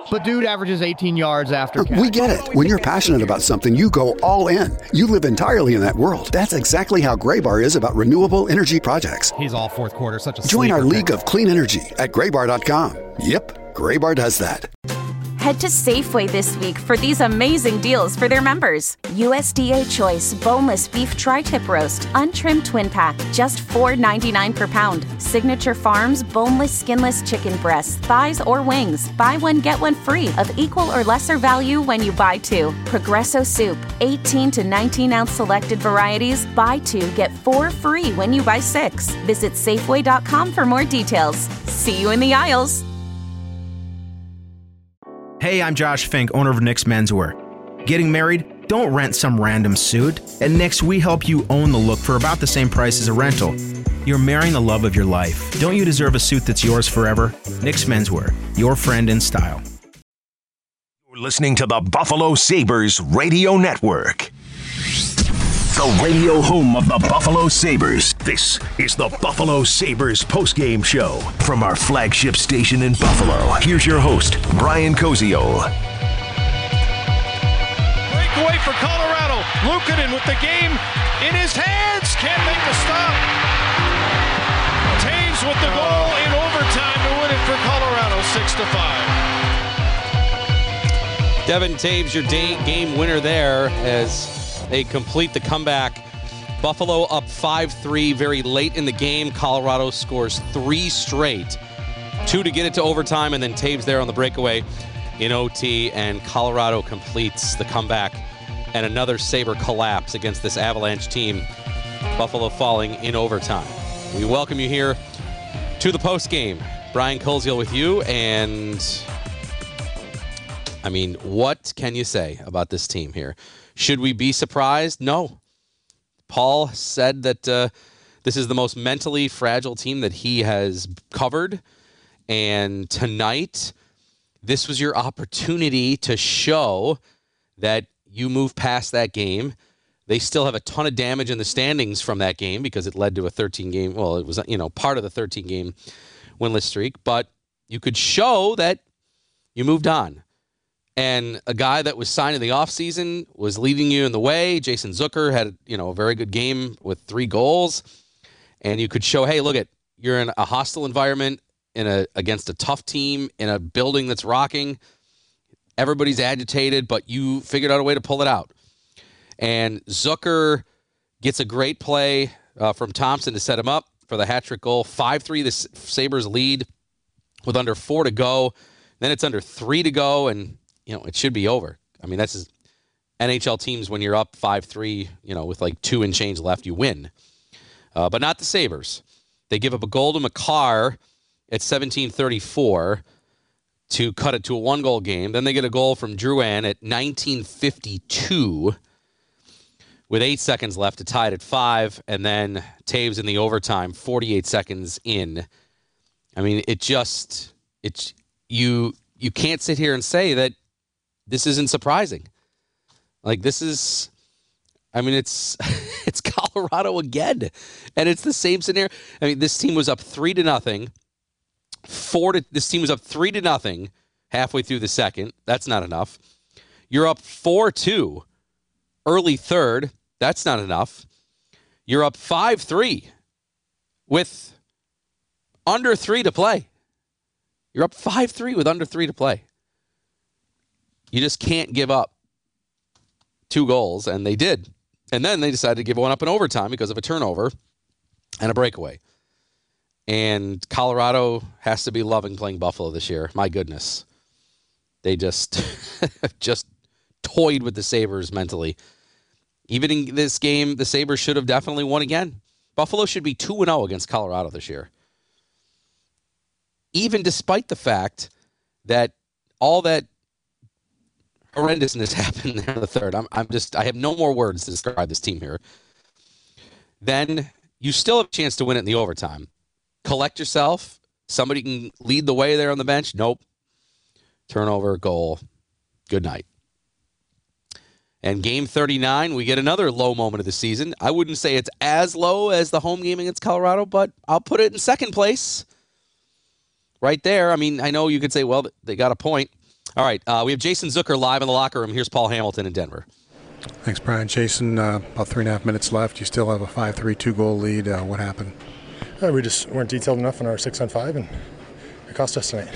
But dude averages 18 yards after catch. We get it. When you're passionate about something, you go all in. You live entirely in that world. That's exactly how Graybar is about renewable energy projects. He's all fourth quarter, such a Join our sleeper league of clean energy at graybar.com. Yep, Graybar does that. Head to Safeway this week for these amazing deals for their members. USDA Choice Boneless Beef Tri-Tip Roast, untrimmed twin pack, just $4.99 per pound. Signature Farms Boneless Skinless Chicken Breasts, thighs or wings. Buy one, get one free of equal or lesser value when you buy two. Progresso Soup, 18 to 19-ounce selected varieties. Buy two, get four free when you buy six. Visit Safeway.com for more details. See you in the aisles. Hey, I'm Josh Fink, owner of Nick's Menswear. Getting married? Don't rent some random suit. At Nick's, we help you own the look for about the same price as a rental. You're marrying the love of your life. Don't you deserve a suit that's yours forever? Nick's Menswear, your friend in style. You're listening to the Buffalo Sabres Radio Network. The radio home of the Buffalo Sabres. This is the Buffalo Sabres postgame show from our flagship station in Buffalo. Here's your host, Brian Koziol. Breakaway for Colorado. Luukkonen with the game in his hands. Can't make the stop. Taves with the goal in overtime to win it for Colorado, 6-5. Devin Taves, your game winner there as they complete the comeback. Buffalo up 5-3 very late in the game. Colorado scores three straight. Two to get it to overtime, and then Taves there on the breakaway in OT, and Colorado completes the comeback. And another Sabre collapse against this Avalanche team. Buffalo falling in overtime. We welcome you here to the postgame. Brian Koziol with you, and I mean, what can you say about this team here? Should we be surprised? No. Paul said that this is the most mentally fragile team that he has covered. And tonight, this was your opportunity to show that you move past that game. They still have a ton of damage in the standings from that game because it led to a 13-game, well, it was, part of the 13-game winless streak. But you could show that you moved on. And a guy that was signed in the offseason was leading you in the way. Jason Zucker had, a very good game with 3 goals. And you could show, hey, look you're in a hostile environment against a tough team in a building that's rocking. Everybody's agitated, but you figured out a way to pull it out. And Zucker gets a great play from Thompson to set him up for the hat-trick goal. 5-3, the Sabres lead with under 4 to go. Then it's under 3 to go, and it should be over. I mean, that's NHL teams when you're up 5-3, with like 2 and change left, you win. But not the Sabres. They give up a goal to Makar at 17:34 to cut it to a 1-goal game. Then they get a goal from Drouin at 19:52 with 8 seconds left to tie it at 5. And then Taves in the overtime, 48 seconds in. I mean, you can't sit here and say that this isn't surprising. Like, this is, it's it's Colorado again. And it's the same scenario. I mean, this team was up 3-0. This team was up 3-0 halfway through the second. That's not enough. You're up 4-2 early third. That's not enough. You're up 5-3 with under 3 to play. You're up 5-3 with under 3 to play. You just can't give up 2 goals, and they did. And then they decided to give one up in overtime because of a turnover and a breakaway. And Colorado has to be loving playing Buffalo this year. My goodness. They just toyed with the Sabres mentally. Even in this game, the Sabres should have definitely won again. Buffalo should be 2-0 against Colorado this year. Even despite the fact that all that horrendousness happened there in the third. I have no more words to describe this team here. Then you still have a chance to win it in the overtime. Collect yourself. Somebody can lead the way there on the bench. Nope. Turnover, goal. Good night. And game 39, we get another low moment of the season. I wouldn't say it's as low as the home game against Colorado, but I'll put it in second place. Right there. I mean, I know you could say, well, they got a point. All right, we have Jason Zucker live in the locker room. Here's Paul Hamilton in Denver. Thanks, Brian. Jason, about 3.5 minutes left. You still have a 5-3 2-goal lead. What happened? We just weren't detailed enough in our 6-on-5, and it cost us tonight.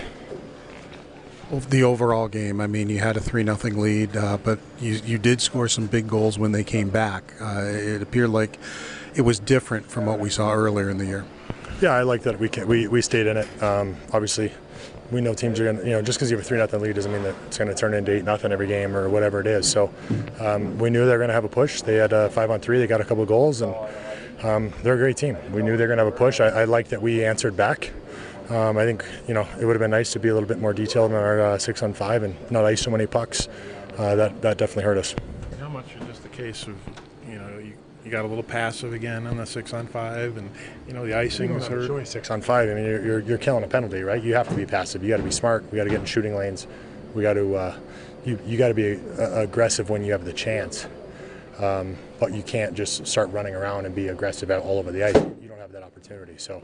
The overall game, I mean, you had a 3-0 lead, but you did score some big goals when they came back. It appeared like it was different from what we saw earlier in the year. Yeah, I like that we stayed in it. Obviously, we know teams are going to, just because you have a 3-0 lead doesn't mean that it's going to turn into 8-0 every game or whatever it is. So we knew they were going to have a push. They had 5-on-3. They got a couple of goals, and they're a great team. We knew they were going to have a push. I like that we answered back. I think, it would have been nice to be a little bit more detailed in our 6-on-5 and not ice so many pucks. That definitely hurt us. How much is just the case of, you got a little passive again on the 6-on-5, and the icing is hurt. 6-on-5. I mean, you're killing a penalty, right? You have to be passive. You got to be smart. We got to get in shooting lanes. We got to you got to be aggressive when you have the chance, but you can't just start running around and be aggressive all over the ice. You don't have that opportunity. So,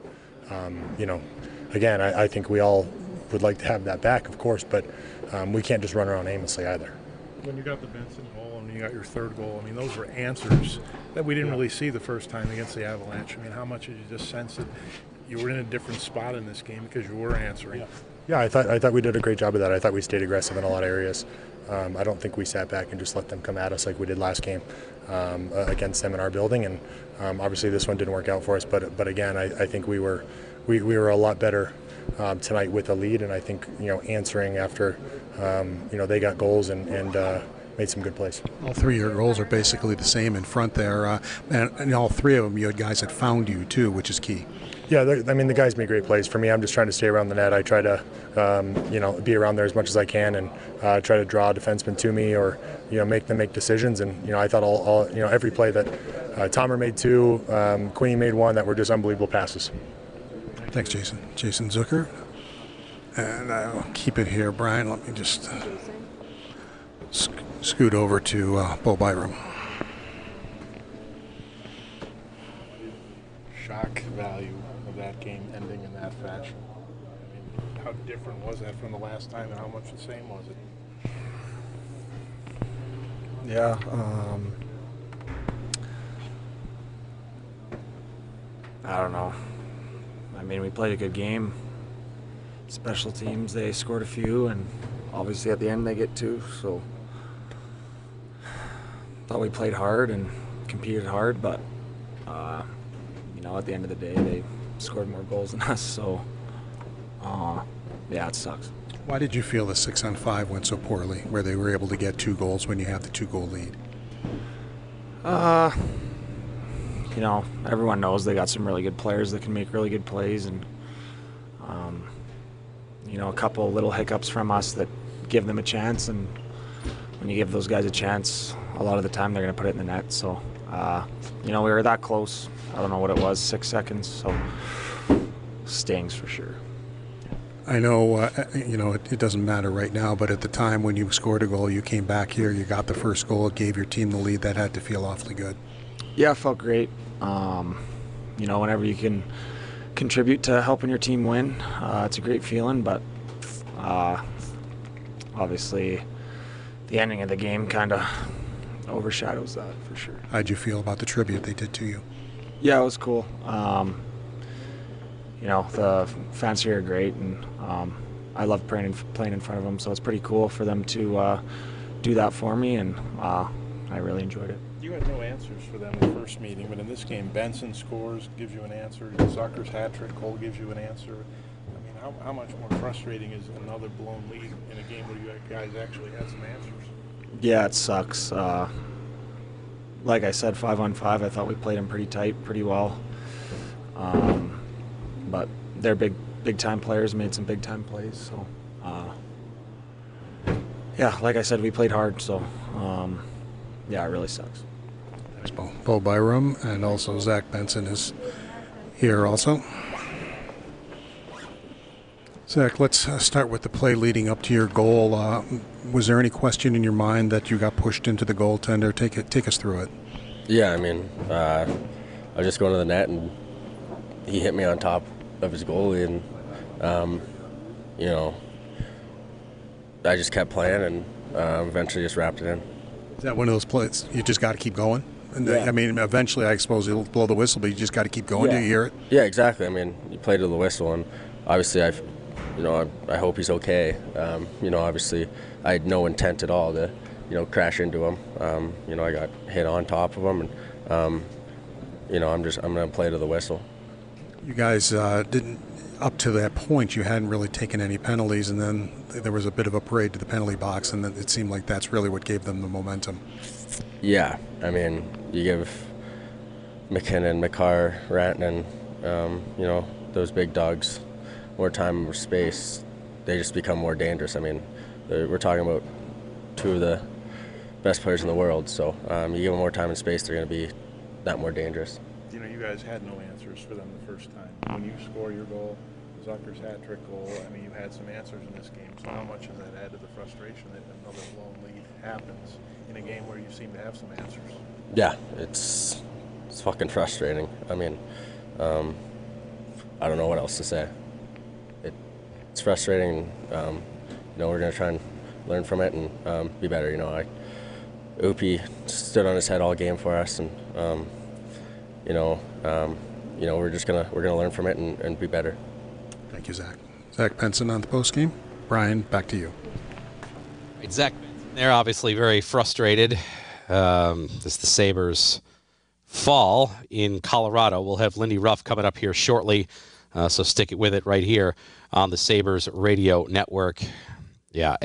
again, I think we all would like to have that back, of course, but we can't just run around aimlessly either. When you got the Benson goal and you got your third goal, I mean, those were answers that we didn't really see the first time against the Avalanche. I mean, how much did you just sense that you were in a different spot in this game because you were answering? Yeah, I thought we did a great job of that. I thought we stayed aggressive in a lot of areas. I don't think we sat back and just let them come at us like we did last game against them in our building. And obviously this one didn't work out for us. But again, I think we were a lot better tonight with a lead. And I think answering after they got goals and made some good plays. All three of your goals are basically the same in front there, and all three of them you had guys that found you too, which is key. Yeah, the guys made great plays. For me, I'm just trying to stay around the net. I try to, be around there as much as I can, and try to draw defensemen to me, or make them make decisions. And I thought all every play that Tomer made 2, Queenie made 1, that were just unbelievable passes. Thanks, Jason. Jason Zucker, and I'll keep it here, Brian. Let me just scoot over to Bo Byram. Shock value of that game ending in that fashion. I mean, how different was that from the last time, and how much the same was it? Yeah. I don't know. I mean, we played a good game. Special teams, they scored a few, and obviously at the end they get 2, so thought we played hard and competed hard, but at the end of the day they scored more goals than us, so it sucks. Why did you feel the 6-on-5 went so poorly, where they were able to get 2 goals when you have the 2-goal lead? Everyone knows they got some really good players that can make really good plays, and a couple little hiccups from us that give them a chance, and when you give those guys a chance, a lot of the time they're going to put it in the net. So, we were that close. I don't know what it was, 6 seconds, so stings for sure. I know, it doesn't matter right now, but at the time when you scored a goal, you came back here, you got the first goal, it gave your team the lead. That had to feel awfully good. Yeah, it felt great. Whenever you can contribute to helping your team win, it's a great feeling, but obviously the ending of the game kind of overshadows that for sure. How'd you feel about the tribute they did to you? Yeah, it was cool. The fans here are great, and I love playing in front of them, so it's pretty cool for them to do that for me, and I really enjoyed it. You had no answers for them in the first meeting, but in this game, Benson scores, gives you an answer. Zucker's hat trick, Cole gives you an answer. I mean, how much more frustrating is another blown lead in a game where you guys actually had some answers? Yeah, it sucks. Like I said, 5-on-5, I thought we played them pretty tight, pretty well. But they're big-time players, made some big-time plays. So, like I said, we played hard. So, it really sucks. Thanks, Bo Byram, and also Zach Benson is here also. Zach, let's start with the play leading up to your goal. Was there any question in your mind that you got pushed into the goaltender? Take us through it. Yeah, I mean, I was just going to the net, and he hit me on top of his goalie, and I just kept playing and eventually just wrapped it in. Is that one of those plays you just got to keep going? And Yeah. I mean, eventually, I suppose you'll blow the whistle, but you just got to keep going. Do you hear it? Yeah, exactly. I mean, you play to the whistle, and obviously, I hope he's okay. Obviously, I had no intent at all to, crash into him. I got hit on top of him, and I'm going to play to the whistle. You guys didn't, up to that point, you hadn't really taken any penalties, and then there was a bit of a parade to the penalty box, and then it seemed like that's really what gave them the momentum. Yeah, I mean, you give McKinnon, McCarr, Rantanen, those big dogs more time or space, they just become more dangerous. I mean, we're talking about two of the best players in the world, so you give them more time and space, they're going to be that more dangerous. You guys had no answers for them the first time. When you score your goal, Zucker's hat-trick goal, I mean, you had some answers in this game, so how much does that add to the frustration that another blown lead happens in a game where you seem to have some answers? Yeah, it's fucking frustrating. I mean, I don't know what else to say. It's frustrating. We're going to try and learn from it and be better. Upi stood on his head all game for us, and we're gonna learn from it and be better. Thank you, Zach. Zach Benson on the post game. Brian, back to you. Zach, they're obviously very frustrated as the Sabres fall in Colorado. We'll have Lindy Ruff coming up here shortly, so stick it with it right here on the Sabres Radio Network. Yeah,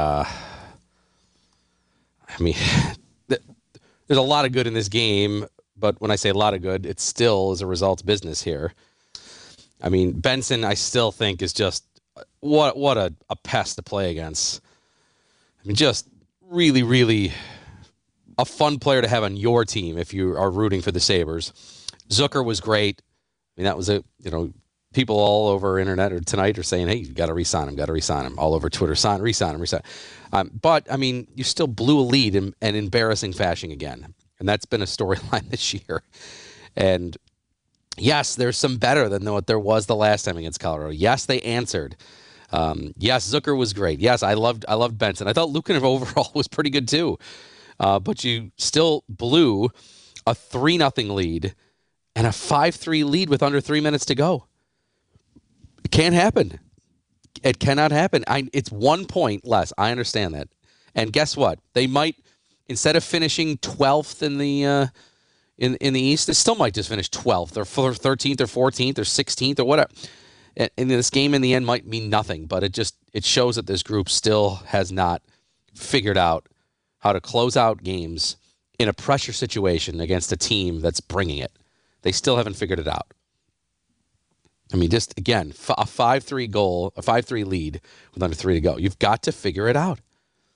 there's a lot of good in this game, but when I say a lot of good, it still is a results business here. I mean, Benson, I still think is just what a pest to play against. I mean, just really, really a fun player to have on your team if you are rooting for the Sabres. Zucker was great. I mean, that was people all over internet or tonight are saying, hey, you got to re-sign him, all over Twitter, re-sign him. But, I mean, you still blew a lead in an embarrassing fashion again. And that's been a storyline this year. And yes, there's some better than what there was the last time against Colorado. Yes, they answered. Yes, Zucker was great. Yes, I loved Benson. I thought Lukin overall was pretty good too. But you still blew a 3-0 lead and a 5-3 lead with under 3 minutes to go. It can't happen. It cannot happen. It's 1 point less. I understand that. And guess what? They might, instead of finishing 12th in the East, they still might just finish 12th or 13th or 14th or 16th or whatever. And this game in the end might mean nothing, but it shows that this group still has not figured out how to close out games in a pressure situation against a team that's bringing it. They still haven't figured it out. I mean, just, again, a 5-3 goal, a 5-3 lead with under 3 to go. You've got to figure it out.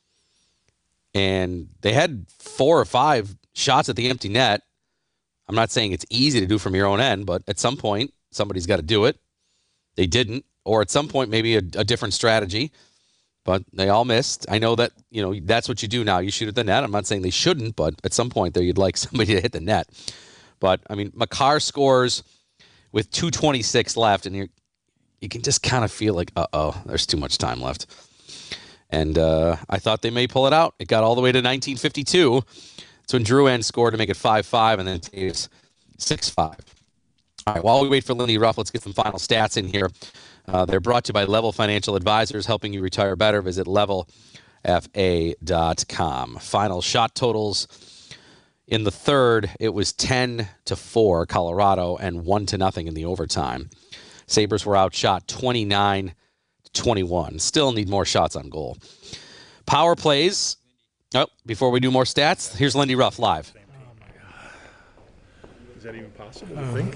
And they had 4 or 5 shots at the empty net. I'm not saying it's easy to do from your own end, but at some point, somebody's got to do it. They didn't. Or at some point, maybe a different strategy. But they all missed. I know that, that's what you do now. You shoot at the net. I'm not saying they shouldn't, but at some point there, you'd like somebody to hit the net. But, I mean, Makar scores with 2:26 left, and you can just kind of feel like, there's too much time left. And I thought they may pull it out. It got all the way to 1952. That's when Drouin scored to make it 5-5, and then Taves 6-5. All right, while we wait for Lindy Ruff, let's get some final stats in here. They're brought to you by Level Financial Advisors, helping you retire better. Visit levelfa.com. Final shot totals. In the third, it was 10-4 Colorado and 1-0 in the overtime. Sabres were outshot 29-21. Still need more shots on goal. Power plays. Oh, before we do more stats, here's Lindy Ruff live. Oh my God. Is that even possible to think?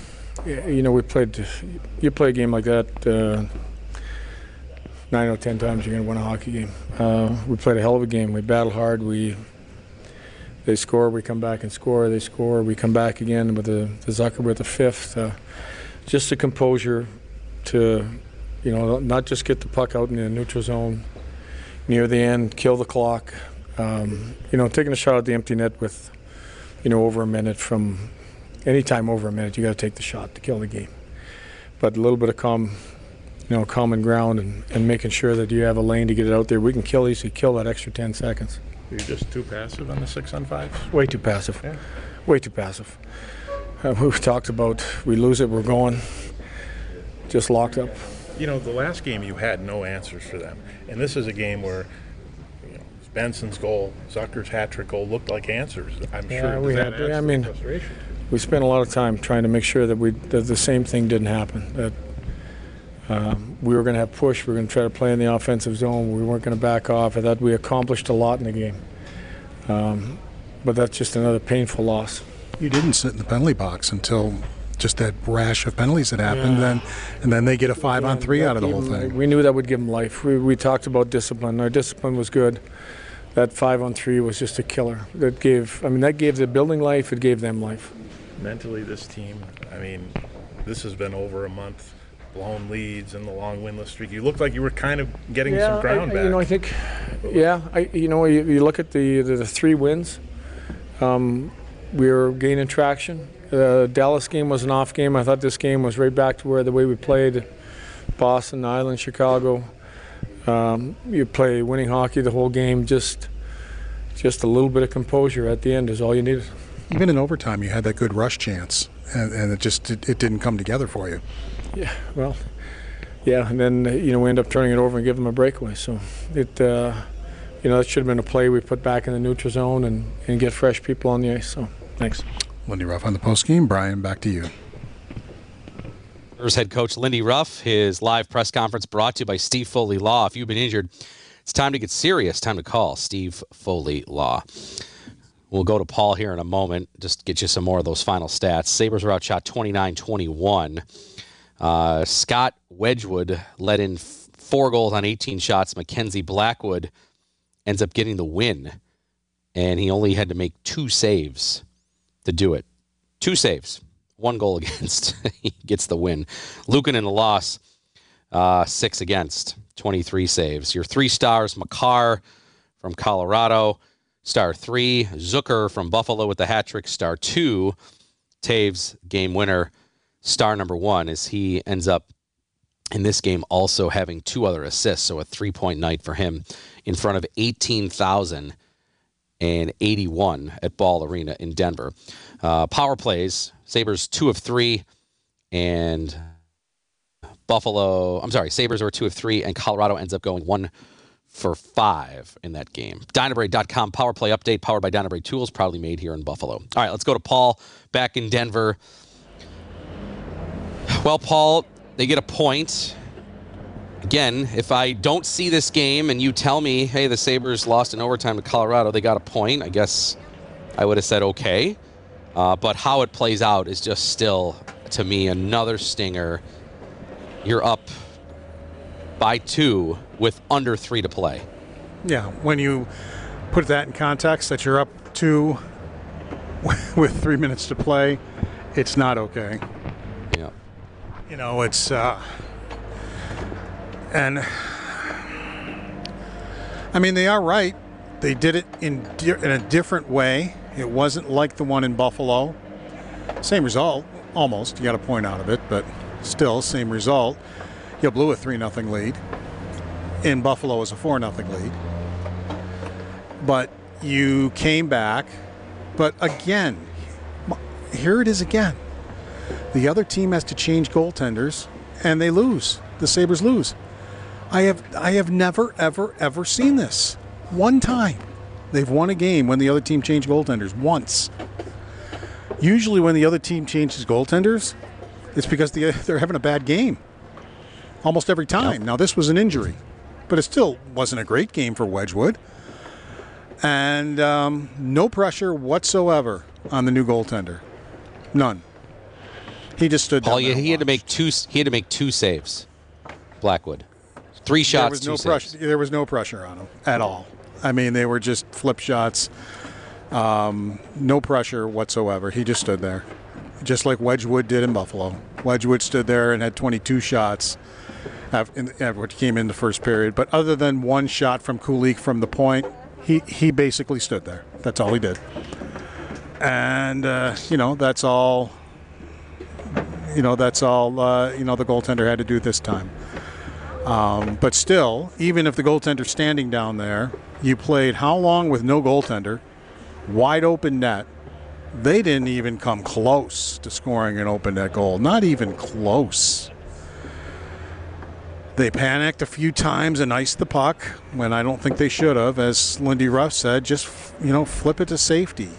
You play a game like that 9 or 10 times, you're going to win a hockey game. We played a hell of a game. We battled hard. They score, we come back and score. They score, we come back again with the Zucker with the fifth. Just the composure to, not just get the puck out in the neutral zone near the end, kill the clock. Taking a shot at the empty net with, over a minute from any time over a minute, you got to take the shot to kill the game. But a little bit of calm common ground and making sure that you have a lane to get it out there. We can easily kill that extra 10 seconds. You're just too passive on the 6-on-5s? Way too passive. Yeah. Way too passive. We've talked about we lose it, we're going. Just locked up. You know, the last game you had no answers for them. And this is a game where Benson's goal, Zucker's hat-trick goal looked like answers. I'm sure we had. I mean, frustration. We spent a lot of time trying to make sure that the same thing didn't happen. That we were going to have push. We were going to try to play in the offensive zone. We weren't going to back off. I thought we accomplished a lot in the game. But that's just another painful loss. You didn't sit in the penalty box until just that rash of penalties that happened, and then they get a 5-on-3 out of the whole thing. We knew that would give them life. We talked about discipline. Our discipline was good. That 5-on-3 was just a killer. That gave the building life. It gave them life. Mentally, this team, I mean, this has been over a month, blown leads and the long winless streak. You looked like you were kind of getting some ground back. I think, you look at the 3 wins. We were gaining traction. The Dallas game was an off game. I thought this game was right back to the way we played. Boston, Island, Chicago. You play winning hockey the whole game. Just a little bit of composure at the end is all you needed. Even in overtime, you had that good rush chance, and it didn't come together for you. Yeah, well, yeah, and then we end up turning it over and give them a breakaway. So it, that should have been a play we put back in the neutral zone and get fresh people on the ice. So thanks. Lindy Ruff on the postgame. Brian, back to you. Head coach Lindy Ruff, his live press conference brought to you by Steve Foley Law. If you've been injured, it's time to get serious. Time to call Steve Foley Law. We'll go to Paul here in a moment, just get you some more of those final stats. Sabres were outshot 29-21. Scott Wedgwood led in 4 goals on 18 shots. Mackenzie Blackwood ends up getting the win, and he only had to make 2 saves to do it. 2 saves, 1 goal against. He gets the win. Lukin in the loss, 6 against, 23 saves. Your 3 stars, Makar from Colorado, star 3, Zucker from Buffalo with the hat trick, star 2, Taves, game winner, star number 1, as he ends up in this game also having 2 other assists, so a 3-point night for him in front of 18,081 at Ball Arena in Denver. Power plays, Sabres 2 of 3, and Sabres are 2 of 3, and Colorado ends up going 1 for 5 in that game. Dynabrade.com power play update, powered by Dynabrade Tools, proudly made here in Buffalo. All right, let's go to Paul back in Denver. Well, Paul, they get a point. Again, if I don't see this game and you tell me, hey, the Sabres lost in overtime to Colorado, they got a point, I guess I would have said okay. But how it plays out is just still, to me, another stinger. You're up by 2 with under 3 to play. Yeah, when you put that in context, that you're up 2 with 3 minutes to play, it's not okay. Yeah. It's and I mean, they are right. They did it in a different way. It wasn't like the one in Buffalo. Same result, almost. You got a point out of it, but still, same result. You blew a 3-0 lead. In Buffalo, it was a 4-0 lead. But you came back. But again, here it is again. The other team has to change goaltenders, and they lose. The Sabres lose. I have never, ever, ever seen this. One time. They've won a game when the other team changed goaltenders. Once. Usually when the other team changes goaltenders, it's because they're having a bad game. Almost every time. Yep. Now, this was an injury, but it still wasn't a great game for Wedgwood. And no pressure whatsoever on the new goaltender. None. He just stood Paul, down there. he had to make 2 saves. Blackwood. 3 shots, 2 saves. There was no pressure on him at all. I mean, they were just flip shots. No pressure whatsoever. He just stood there. Just like Wedgwood did in Buffalo. Wedgwood stood there and had 22 shots which came in the first period. But other than 1 shot from Kulik from the point, he basically stood there. That's all he did. And, that's all, the goaltender had to do this time. But still, even if the goaltender's standing down there, you played how long with no goaltender, wide open net. They didn't even come close to scoring an open net goal. Not even close. They panicked a few times and iced the puck when I don't think they should have. As Lindy Ruff said, just, flip it to safety.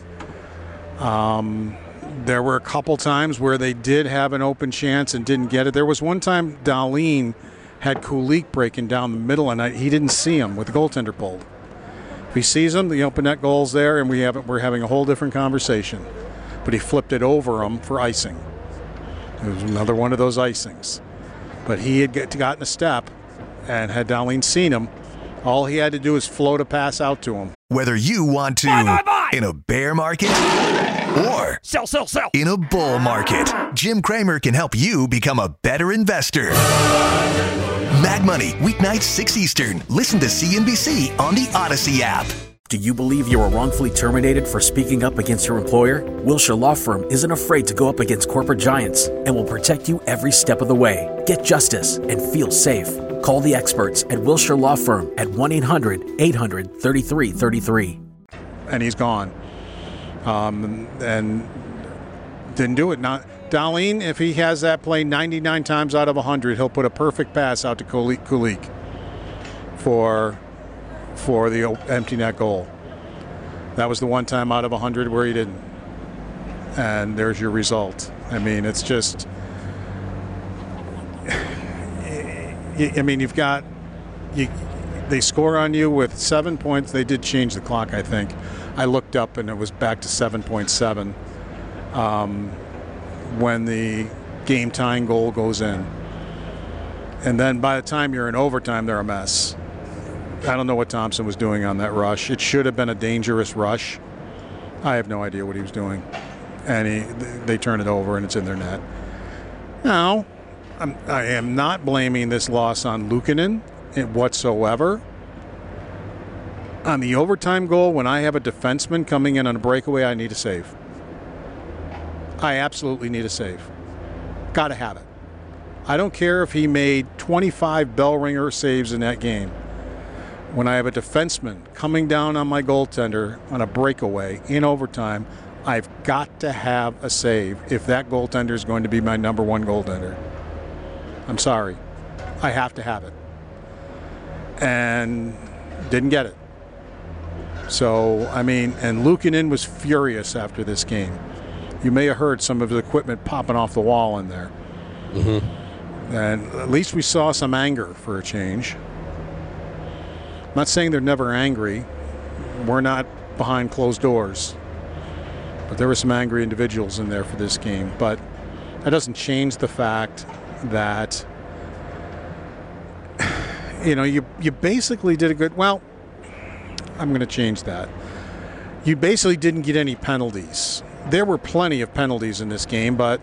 There were a couple times where they did have an open chance and didn't get it. There was one time Dahlin had Kulik breaking down the middle, and he didn't see him with the goaltender pulled. If he sees him, the open net goal's there, and we're having a whole different conversation. But he flipped it over him for icing. It was another one of those icings. But he had gotten a step, and had Dahlin seen him, all he had to do is float a pass out to him. Whether you want to in a bear market or sell in a bull market, Jim Cramer can help you become a better investor. Mad Money, weeknights 6 Eastern. Listen to CNBC on the Odyssey app. Do you believe you were wrongfully terminated for speaking up against your employer? Wilshire Law Firm isn't afraid to go up against corporate giants and will protect you every step of the way. Get justice and feel safe. Call the experts at Wilshire Law Firm at 1-800-800-3333. And he's gone. And didn't do it. Dahlin, if he has that play 99 times out of 100, he'll put a perfect pass out to Kulik for the empty net goal. That was the one time out of 100 where he didn't. And there's your result. I mean, it's just... they score on you with 7 points. They did change the clock, I think. I looked up and it was back to 7.7 when the game-tying goal goes in. And then by the time you're in overtime, they're a mess. I don't know what Thompson was doing on that rush. It should have been a dangerous rush. I have no idea what he was doing. And they turn it over and it's in their net. Now, I am not blaming this loss on Luukkonen whatsoever. On the overtime goal, when I have a defenseman coming in on a breakaway, I need a save. I absolutely need a save. Got to have it. I don't care if he made 25 bell ringer saves in that game. When I have a defenseman coming down on my goaltender on a breakaway in overtime, I've got to have a save if that goaltender is going to be my number one goaltender. I'm sorry. I have to have it. And didn't get it. So, and Luukkonen was furious after this game. You may have heard some of his equipment popping off the wall in there. Mm-hmm. And at least we saw some anger for a change. I'm not saying they're never angry. We're not behind closed doors. But there were some angry individuals in there for this game. But that doesn't change the fact that, you basically did a good... Well, I'm going to change that. You basically didn't get any penalties. There were plenty of penalties in this game, but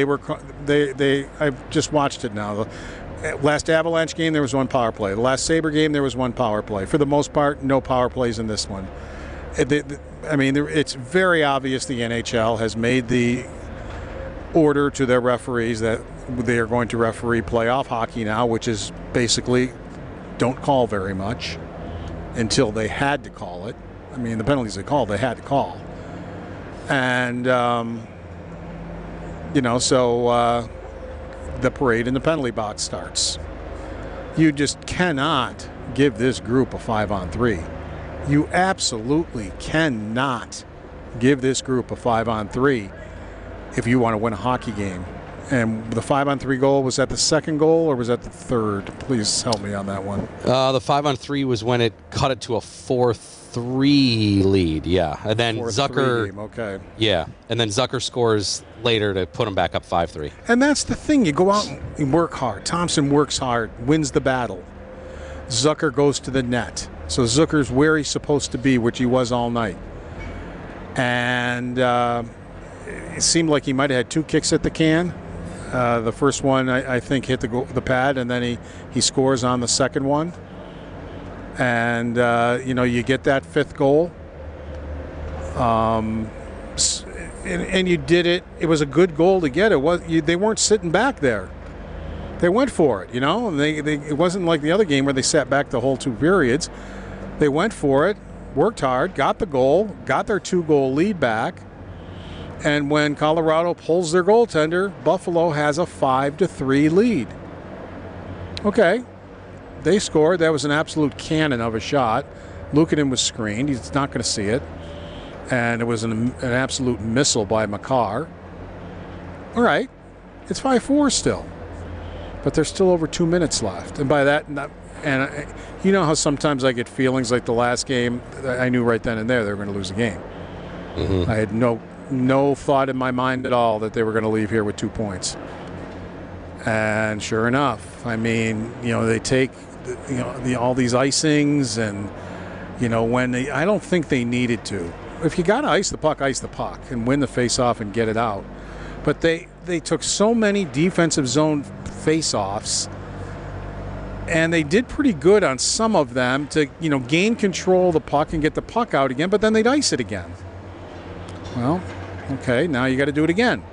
I've just watched it now. The last Avalanche game, there was one power play. The last Sabre game, there was one power play. For the most part, no power plays in this one. It's very obvious the NHL has made the order to their referees that they are going to referee playoff hockey now, which is basically don't call very much until they had to call it. The penalties they called, they had to call. And, so the parade in the penalty box starts. You just cannot give this group a 5-on-3. You absolutely cannot give this group a 5-on-3 if you want to win a hockey game. And the 5-on-3 goal, was that the second goal or was that the third? Please help me on that one. The 5-on-3 was when it cut it to a 4-3 lead, yeah. And then Zucker... game, okay. Yeah, and then Zucker scores later to put him back up 5-3. And that's the thing. You go out and work hard. Thompson works hard, wins the battle. Zucker goes to the net. So Zucker's where he's supposed to be, which he was all night. And it seemed like he might have had 2 kicks at the can. The first one, I think, hit the pad, and then he scores on the second one. And, you get that 5th goal. And you did it. It was a good goal to get. They weren't sitting back there. They went for it, you know. And it wasn't like the other game where they sat back the whole 2 periods. They went for it, worked hard, got the goal, got their 2-goal lead back. And when Colorado pulls their goaltender, Buffalo has a 5-3 lead. Okay, they scored. That was an absolute cannon of a shot. Luukkonen was screened. He's not going to see it. And it was an absolute missile by Makar. All right, it's 5-4 still. But there's still over 2 minutes left. And by that, and you know how sometimes I get feelings like the last game, I knew right then and there they were going to lose a game. Mm-hmm. I had no thought in my mind at all that they were going to leave here with 2 points. And sure enough, I mean, you know, they take, you know, all these icings, and, you know, I don't think they needed to. If you got to ice the puck and win the face-off and get it out. But they took so many defensive zone face-offs, and they did pretty good on some of them to, you know, gain control of the puck and get the puck out again, but then they'd ice it again. Well, okay, now you got to do it again.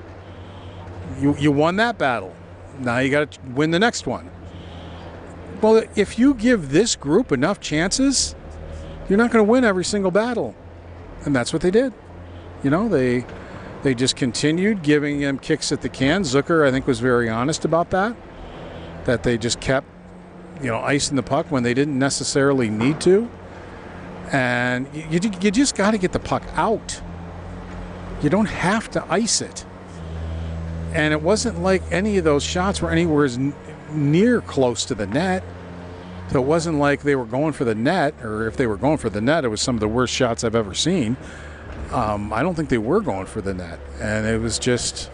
You won that battle. Now you got to win the next one. Well, if you give this group enough chances, you're not going to win every single battle. And that's what they did. You know, they just continued giving them kicks at the can. Zucker, I think, was very honest about that they just kept, you know, icing the puck when they didn't necessarily need to. And you just got to get the puck out. You don't have to ice it. And it wasn't like any of those shots were anywhere near close to the net. So it wasn't like they were going for the net, or if they were going for the net, it was some of the worst shots I've ever seen. I don't think they were going for the net. And it was just,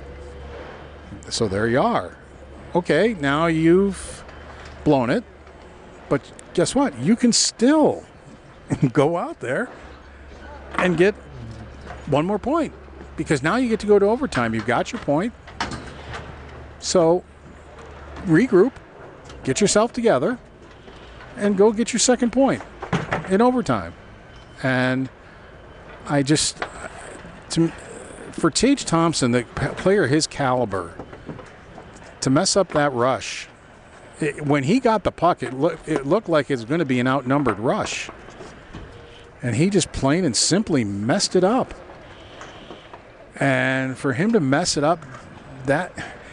so there you are. Okay, now you've blown it. But guess what? You can still go out there and get one more point. Because now you get to go to overtime. You've got your point. So regroup, get yourself together, and go get your second point in overtime. And I just, for Tage Thompson, the player his caliber, to mess up that rush, when he got the puck, it looked like it was going to be an outnumbered rush. And he just plain and simply messed it up. And for him to mess it up, and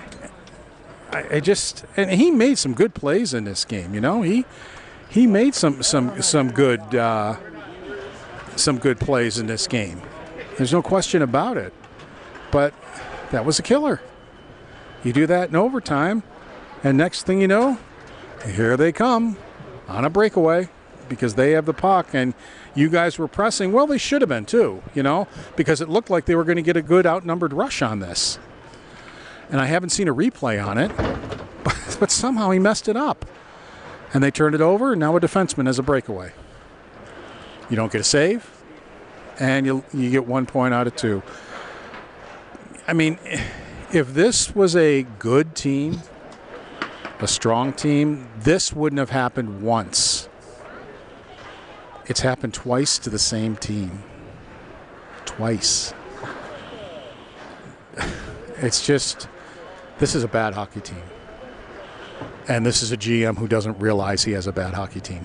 he made some good plays in this game. You know, he made some good plays in this game. There's no question about it. But that was a killer. You do that in overtime, and next thing you know, here they come on a breakaway because they have the puck, and you guys were pressing. Well, they should have been too, you know, because it looked like they were going to get a good outnumbered rush on this. And I haven't seen a replay on it, but somehow he messed it up. And they turned it over, and now a defenseman has a breakaway. You don't get a save, and you get 1 point out of 2. I mean, if this was a good team, a strong team, this wouldn't have happened once. It's happened twice to the same team. Twice. It's just, this is a bad hockey team. And this is a GM who doesn't realize he has a bad hockey team.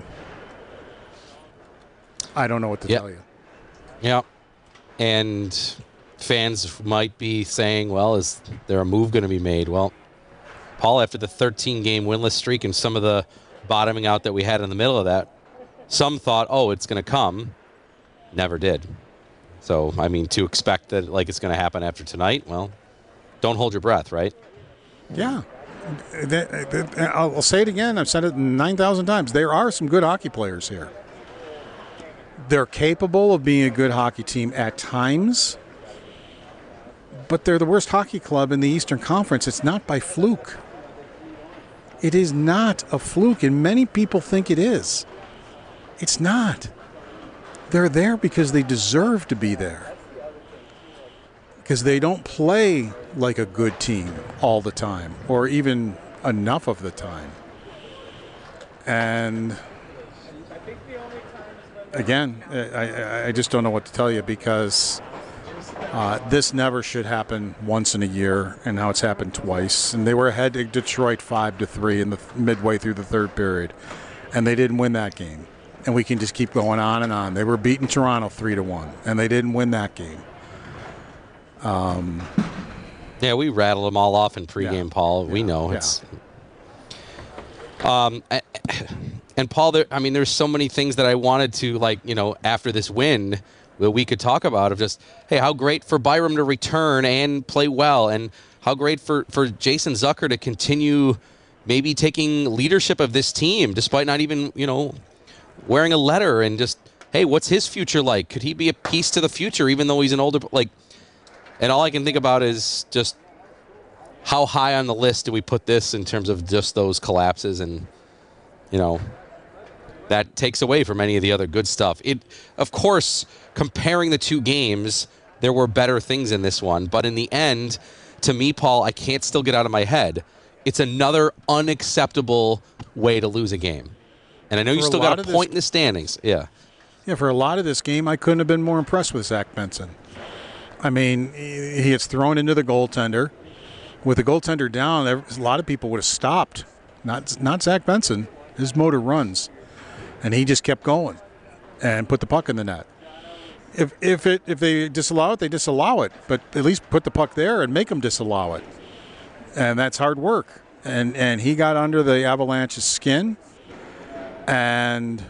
I don't know what to tell you. Yeah. And fans might be saying, well, is there a move going to be made? Well, Paul, after the 13-game winless streak and some of the bottoming out that we had in the middle of that, some thought, oh, it's going to come. Never did. So, I mean, to expect that like it's going to happen after tonight, well, don't hold your breath, right? Yeah. I'll say it again. I've said it 9,000 times. There are some good hockey players here. They're capable of being a good hockey team at times, but they're the worst hockey club in the Eastern Conference. It's not by fluke. It is not a fluke, and many people think it is. It's not. They're there because they deserve to be there. Because they don't play like a good team all the time, or even enough of the time. And again, I just don't know what to tell you, because This never should happen once in a year, and now it's happened twice. And they were ahead to Detroit 5-3 in the midway through the third period, and they didn't win that game. And we can just keep going on and on. They were beating Toronto 3-1, and they didn't win that game. Yeah, we rattled them all off in pregame, Paul. We know it's. And Paul, there's so many things that I wanted to after this win that we could talk about of just, hey, how great for Byram to return and play well, and how great for Jason Zucker to continue maybe taking leadership of this team despite not even, wearing a letter, and just, hey, what's his future like? Could he be a piece to the future even though he's an older, and all I can think about is just how high on the list do we put this in terms of just those collapses, and, that takes away from any of the other good stuff. Of course, comparing the two games, there were better things in this one. But in the end, to me, Paul, I can't still get out of my head. It's another unacceptable way to lose a game. And I know you still got a point in the standings. Yeah. Yeah, for a lot of this game, I couldn't have been more impressed with Zach Benson. I mean, he gets thrown into the goaltender. With the goaltender down, a lot of people would have stopped. Not Zach Benson. His motor runs. And he just kept going and put the puck in the net. If they disallow it, they disallow it. But at least put the puck there and make them disallow it. And that's hard work. And he got under the Avalanche's skin. And,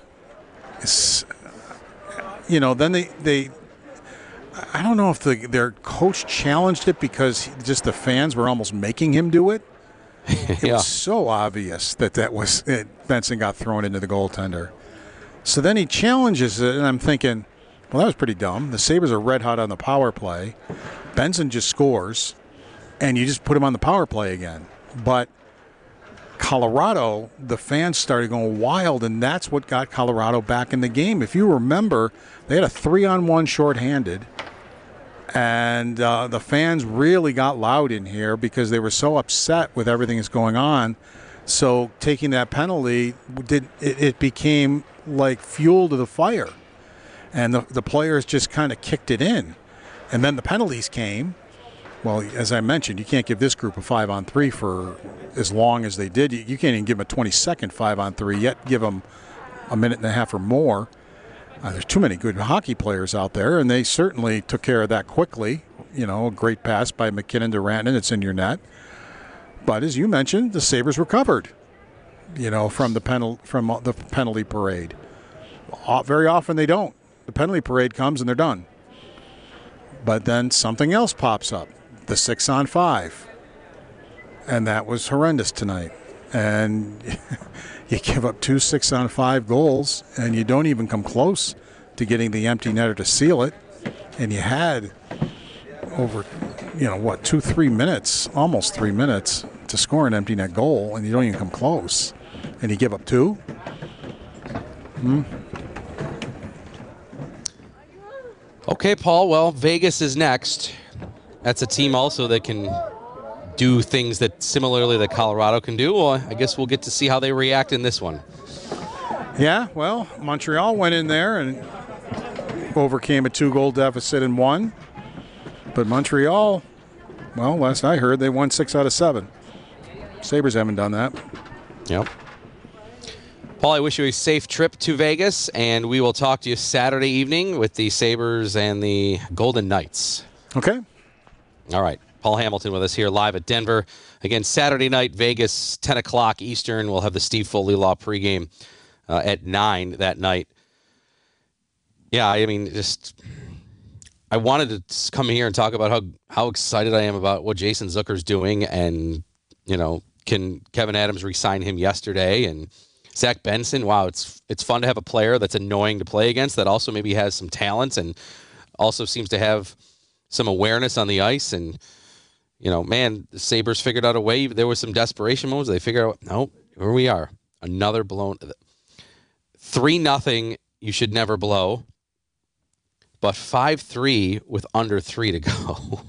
then they I don't know if their coach challenged it because just the fans were almost making him do it. It was so obvious that was it. Benson got thrown into the goaltender. So then he challenges it, and I'm thinking, well, that was pretty dumb. The Sabres are red hot on the power play. Benson just scores, and you just put him on the power play again. But Colorado, the fans started going wild, and that's what got Colorado back in the game. If you remember, they had a 3-on-1 shorthanded, and the fans really got loud in here because they were so upset with everything that's going on. So taking that penalty, it became like fuel to the fire. And the players just kind of kicked it in. And then the penalties came. Well, as I mentioned, you can't give this group a 5-on-3 for as long as they did. You can't even give them a 20-second 5-on-3 yet. Give them a minute and a half or more. There's too many good hockey players out there, and they certainly took care of that quickly. A great pass by McKinnon to Rantanen. It's in your net. But as you mentioned, the Sabres recovered, from the penalty parade. Very often they don't. The penalty parade comes and they're done. But then something else pops up, the 6-on-5. And that was horrendous tonight. And you give up 2 6-on-5 goals, and you don't even come close to getting the empty netter to seal it. And you had over, 2-3 minutes, almost 3 minutes to score an empty net goal, and you don't even come close. And you give up 2? Okay, Paul. Well, Vegas is next. That's a team also that can do things that similarly that Colorado can do. Well, I guess we'll get to see how they react in this one. Yeah, well, Montreal went in there and overcame a 2-goal deficit and won. But Montreal, well, last I heard, they won 6 out of 7. Sabres haven't done that. Yep. Paul, I wish you a safe trip to Vegas, and we will talk to you Saturday evening with the Sabres and the Golden Knights. Okay. All right. Paul Hamilton with us here live at Denver. Again, Saturday night, Vegas, 10 o'clock Eastern. We'll have the Steve Foley Law pregame at 9 that night. Yeah, I mean, I wanted to come here and talk about how excited I am about what Jason Zucker's doing, and, can Kevin Adams re-sign him yesterday, and Zach Benson. Wow, it's fun to have a player that's annoying to play against that also maybe has some talents and also seems to have some awareness on the ice. And, the Sabres figured out a way. There was some desperation moments. They figured out, no, here we are. Another blown 3-0. You should never blow. But 5-3 with under 3 to go.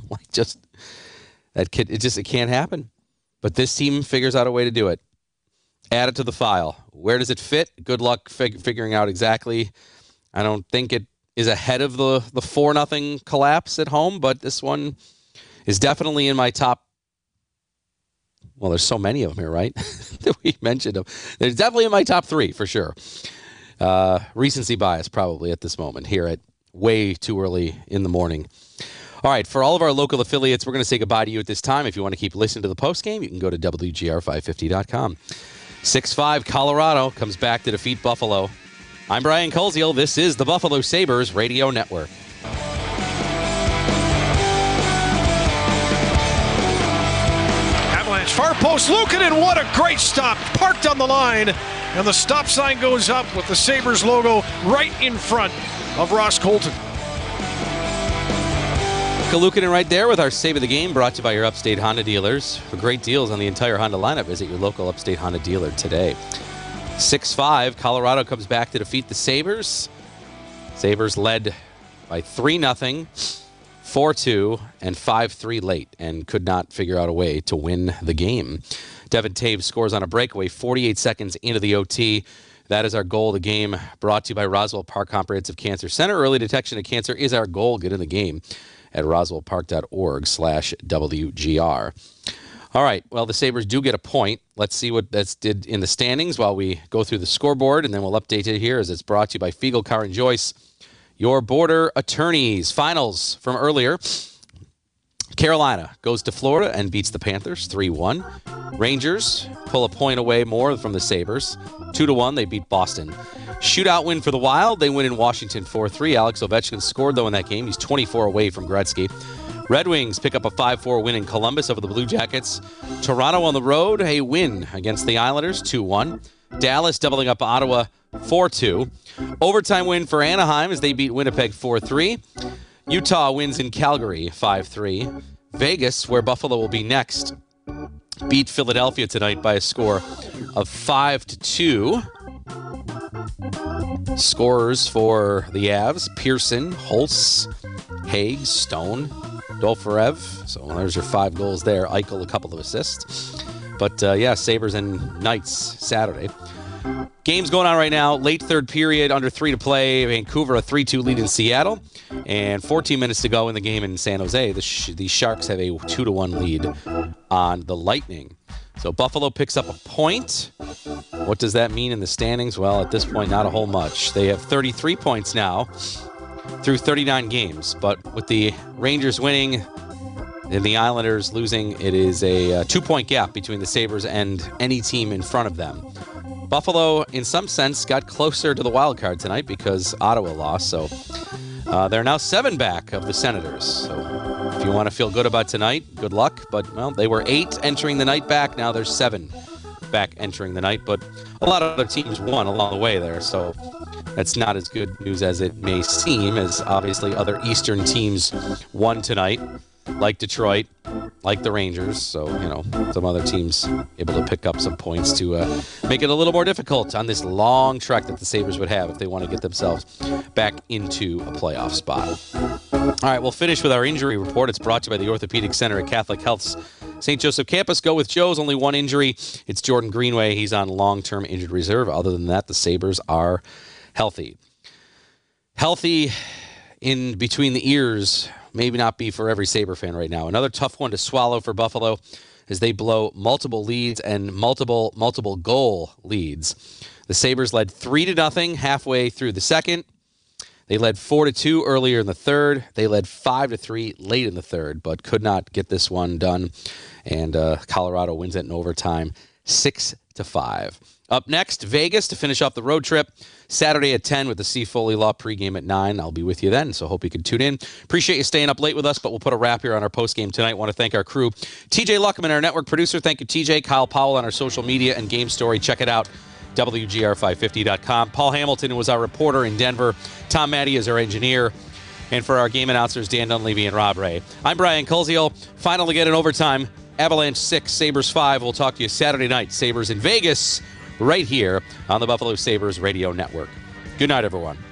It can't happen. But this team figures out a way to do it. Add it to the file. Where does it fit? Good luck figuring out exactly. I don't think it is ahead of the 4-0 collapse at home, but this one is definitely in my top. Well, there's so many of them here, right? That we mentioned them. There's definitely in my top 3 for sure. Recency bias probably at this moment here at way too early in the morning. All right, for all of our local affiliates, we're going to say goodbye to you at this time. If you want to keep listening to the postgame, you can go to WGR550.com. 6-5 Colorado comes back to defeat Buffalo. I'm Brian Koziel. This is the Buffalo Sabres Radio Network. Avalanche far post, Luukkonen, what a great stop. Parked on the line, and the stop sign goes up with the Sabres logo right in front of Ross Colton. Luukkonen right there with our Save of the Game, brought to you by your Upstate Honda dealers. For great deals on the entire Honda lineup, visit your local Upstate Honda dealer today. 6-5, Colorado comes back to defeat the Sabres. Sabres led by 3-0, 4-2, and 5-3 late, and could not figure out a way to win the game. Devin Taves scores on a breakaway 48 seconds into the OT. That is our goal of the game, brought to you by Roswell Park Comprehensive Cancer Center. Early detection of cancer is our goal. Get in the game at roswellpark.org/WGR. All right, well, the Sabres do get a point. Let's see what that's did in the standings while we go through the scoreboard, and then we'll update it here as it's brought to you by Fiegel, Carr & Joyce, your border attorneys. Finals from earlier. Carolina goes to Florida and beats the Panthers 3-1. Rangers pull a point away more from the Sabres. 2-1, they beat Boston. Shootout win for the Wild. They win in Washington 4-3. Alex Ovechkin scored, though, in that game. He's 24 away from Gretzky. Red Wings pick up a 5-4 win in Columbus over the Blue Jackets. Toronto on the road, a win against the Islanders, 2-1. Dallas doubling up Ottawa, 4-2. Overtime win for Anaheim as they beat Winnipeg 4-3. Utah wins in Calgary, 5-3. Vegas, where Buffalo will be next, beat Philadelphia tonight by a score of 5-2. Scorers for the Avs: Pearson, Holtz, Haig, Stone, Dolfarev. So there's your 5 goals there. Eichel, a couple of assists. But, Sabres and Knights Saturday. Games going on right now. Late third period, under 3 to play. Vancouver, a 3-2 lead in Seattle. And 14 minutes to go in the game in San Jose. The Sharks have a 2-1 lead on the Lightning. So Buffalo picks up a point. What does that mean in the standings? Well, at this point, not a whole much. They have 33 points now through 39 games. But with the Rangers winning and the Islanders losing, it is a 2-point gap between the Sabres and any team in front of them. Buffalo, in some sense, got closer to the wild card tonight because Ottawa lost. So they're now 7 back of the Senators. So if you want to feel good about tonight, good luck. But, well, they were 8 entering the night back. Now they're 7 back entering the night. But a lot of other teams won along the way there. So that's not as good news as it may seem, as obviously other Eastern teams won tonight, like Detroit, like the Rangers. So, some other teams able to pick up some points to make it a little more difficult on this long trek that the Sabres would have if they want to get themselves back into a playoff spot. All right, we'll finish with our injury report. It's brought to you by the Orthopedic Center at Catholic Health's St. Joseph campus. Go with Joe's. Only one injury. It's Jordan Greenway. He's on long-term injured reserve. Other than that, the Sabres are healthy. Healthy in between the ears maybe not be for every Sabre fan right now. Another tough one to swallow for Buffalo as they blow multiple leads and multiple goal leads. The Sabres led 3-0 halfway through the second. They led 4-2 earlier in the third. They led 5-3 late in the third, but could not get this one done. And Colorado wins it in overtime, 6-5. Up next, Vegas to finish off the road trip. Saturday at 10 with the C. Foley Law pregame at 9. I'll be with you then, so hope you can tune in. Appreciate you staying up late with us, but we'll put a wrap here on our postgame tonight. Want to thank our crew. TJ Luckman, our network producer. Thank you, TJ. Kyle Powell on our social media and game story. Check it out, WGR550.com. Paul Hamilton was our reporter in Denver. Tom Maddie is our engineer. And for our game announcers, Dan Dunleavy and Rob Ray. I'm Brian Koziel. Final to get in overtime. Avalanche 6, Sabres 5. We'll talk to you Saturday night. Sabres in Vegas, right here on the Buffalo Sabres Radio Network. Good night, everyone.